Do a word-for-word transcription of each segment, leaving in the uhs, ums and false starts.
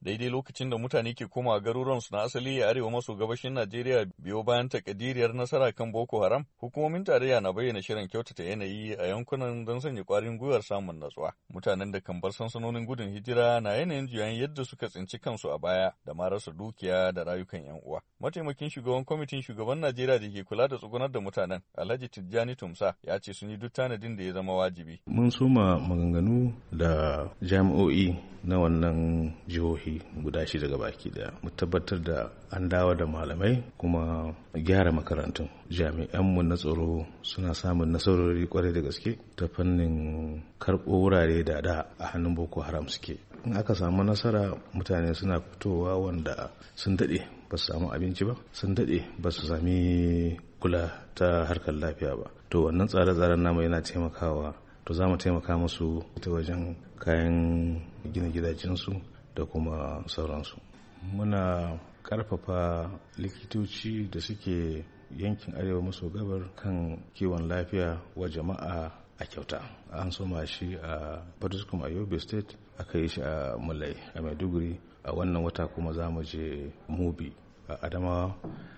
daidai lokacin da mutane ke komawa garuruwansu na asali a arewa maso gabashin Najeriya biyo bayan takadiriyar nasara kan Boko Haram, hukumomin tarayya na bayyana shirin kyautata yanayi a yankunan don sanya kwarin gwiwar samun natsuwa. Mutanen da kan bar sansanonin gudun hijira na yanayin juyayin yadda suka tsinci kansu a baya da ma rasa dukiya da rayukan yan uwa. Mataimakin shugaban kwamitin shugaban Najeriya da ke kula da tsugunar da mutanen, Alhaji Tijjani Tumsa, ya ce sun yi duk tanadin da ya zama wajibi. Mun soma maganganu da jami'o'i na wannan jihohi guda shida gabaki daya. Mu tabbatar da an dawo da malamai kuma gyara makarantun. Jami'anmu na tsaro suna samun nasarori kwarai da gaske ta fannin karɓo wurare da da a hannun Boko Haram suke. In aka samu nasara, mutane suna fitowa wanda sun daɗe ba su samu abinci ba, sun daɗe ba su sami kula ta harkar lafiya ba. To wannan tsare-tsaren namu yana taimakawa, to za mu taimaka musu ta wajen kayan gina gidajensu da kuma sauransu. Muna ƙarfafa likitoci da suke yankin arewa maso gabar kan kiwon lafiya wa jama'a a kyauta. An soma shi a Fatuskum a Yobe State, aka yi shi a Mulai a Maiduguri, a wannan wata kuma za mu je Mubi a Adamawa.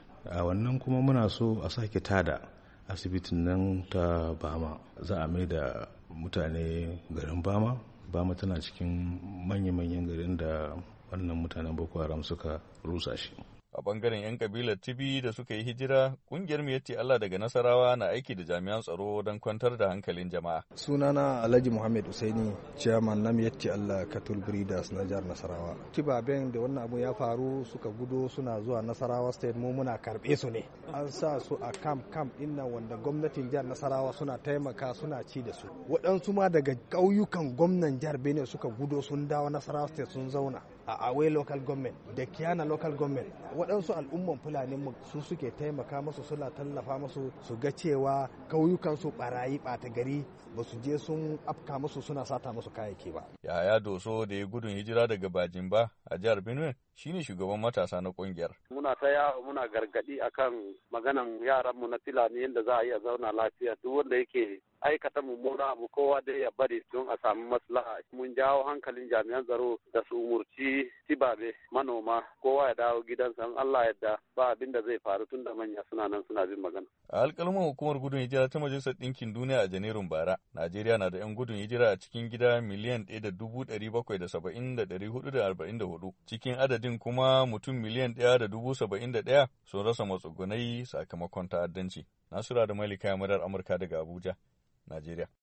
A wannan kuma muna so a sake tada asibitin nan ta Bama. Za a mai da mutane garin Bama. Bama tana cikin manya-manyan garin da wannan mutanen Boko Haram suka rusa shi. A bangaren 'yan kabilar Tibi da suka yi hijira, kungiyar Miyatti Allah daga Nasarawa na aiki da jami'an tsaro don kwantar da hankalin jama'a. Sunana Alhaji Muhammad Usaini, chairman na Miyatti Allah Cattle Breeders na jihar Nasarawa. Tibaben da wannan abu ya faru suka gudo suna zuwa Nasarawa State, mu muna karbe su ne. An sa su a camp camp inna wanda gwamnatin jihar Nasarawa suna taimaka suna ci da su. Waɗansu ma daga ƙauyukan gwamnan jihar Benue suka gudo sun dawo Nasarawa State sun zauna a Awe local government da Kiana local government. Waɗansu al'umman Fulani mu su suke taimaka masu, suna tallafa masu su ga cewa kauyukan su barayi ɓata gari ba su je sun afka musu suna sata musu kayayyaki ba. Yaya Doso da ya gudun hijira daga Bajimba a jihar Benue shine shugaban matasa na kungiyar. Muna ta yawo muna gargadi akan maganan yaran mu na Fulani yadda za a iya zauna lafiya, duk wanda yake aikata mummuna abu kowa dai ya bari don a samu maslaha. Mun jawo hankalin jami'an tsaro da su umurci tibabe manoma kowa ya dawo gidansa, in Allah yadda ba abin da zai faru tun da manya suna nan suna bin magana. A alƙalman hukumar gudun hijira ta Majalisar Ɗinkin Duniya a Janairun bara, Najeriya na da 'yan gudun hijira a cikin gida miliyan ɗaya da dubu ɗari bakwai da saba'in da ɗari hudu da arba'in da hudu. Cikin adadin kuma mutum miliyan ɗaya da dubu saba'in da ɗaya sun rasa matsugunai sakamakon ta'addanci. Nasura da Malika Yamadar Amurka daga Abuja, Najeriya.